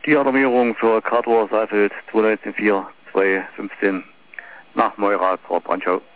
Die Alarmierung für Cartor Saalfeld 219.4, 215 nach Moira zur Brandschau.